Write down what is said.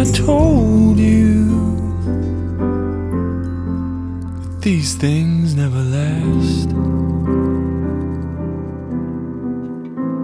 I told you that these things never last.